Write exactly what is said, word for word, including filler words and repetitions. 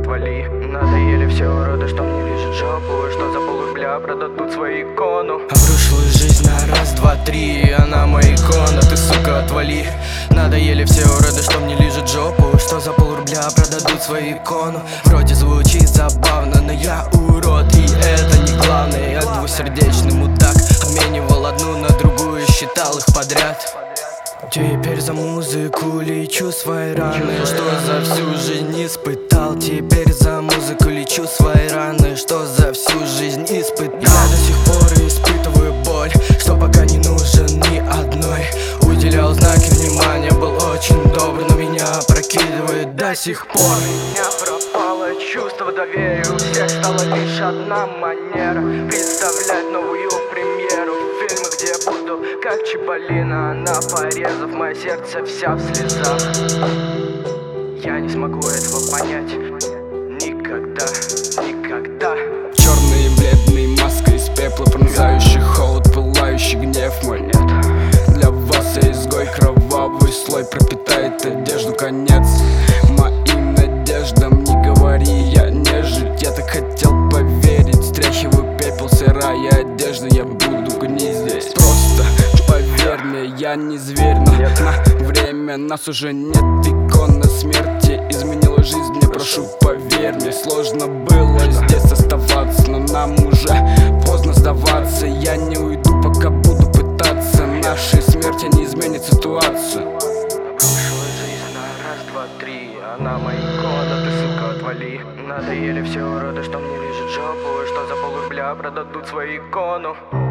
отвали. Надоели все уроды, что мне лижет жопу. Что за полрубля продадут свою икону. Обрушилась жизнь на раз, два, три, она моя икона, ты, сука, отвали. Надоели все уроды, что мне лижет жопу. Что за полрубля продадут свою икону. Вроде звучит забавно, но я урод, и это не главное. Я двусердечный мудак, обменивал одну на другую, считал их подряд. Теперь за музыку лечу свои раны, что за всю жизнь испытал. Теперь за музыку лечу свои раны, что за всю жизнь испытал. Я до сих пор испытываю боль, что пока не нужен ни одной. Уделял знаки внимания, был очень добр, но меня опрокидывает до сих пор. У меня пропало чувство доверия, у всех стала лишь одна манера представлять новую премьеру. Фильмы, где буду как Чиполлино, она порезав мое сердце вся в слезах. Я не смогу этого понять никогда, никогда. Черные бледные маска из пепла, пронзающий холод, пылающий гнев мой. Нет, для вас я изгой, кровавый слой пропитает одежду, конец моим надеждам. Не говори, я нежить, я так хотел поверить. Стряхиваю пепел, сырая одежда, я буду гнить здесь. Просто поверь мне, я не зверь, но на время нас уже нет. Икона смерти изменила жизнь мне, прошу поверь мне. Сложно было здесь оставаться, но нам уже поздно сдаваться. Я не уйду, пока буду пытаться. Наши смерти не изменят ситуацию. Обрушилась жизнь на раз, два, три, она моя икона, ты, сука, отвали. Надоели все уроды, что мне лижет жопу. Что за полрубля продадут свою икону.